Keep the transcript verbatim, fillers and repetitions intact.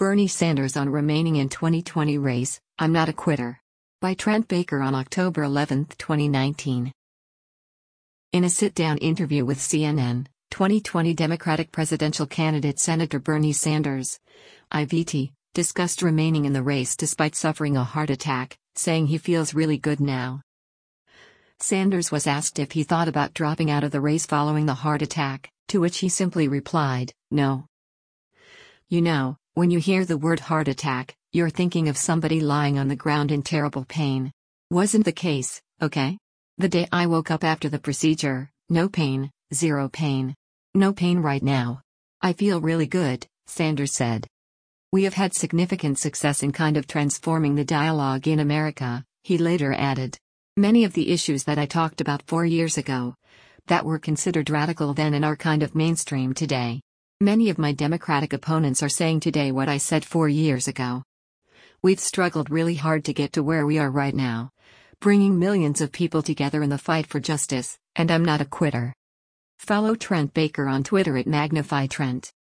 Bernie Sanders on remaining in twenty twenty race, I'm not a quitter. By Trent Baker on October eleventh, twenty nineteen. In a sit-down interview with C N N, twenty twenty Democratic presidential candidate Senator Bernie Sanders, I V T, discussed remaining in the race despite suffering a heart attack, saying he feels really good now. Sanders was asked if he thought about dropping out of the race following the heart attack, to which he simply replied, "No." You know, when you hear the word heart attack, you're thinking of somebody lying on the ground in terrible pain. Wasn't the case, okay? The day I woke up after the procedure, no pain, zero pain. No pain right now. I feel really good, Sanders said. We have had significant success in kind of transforming the dialogue in America, he later added. Many of the issues that I talked about four years ago, that were considered radical then and are kind of mainstream today. Many of my Democratic opponents are saying today what I said four years ago. We've struggled really hard to get to where we are right now, bringing millions of people together in the fight for justice, and I'm not a quitter. Follow Trent Baker on Twitter at Magnify Trent.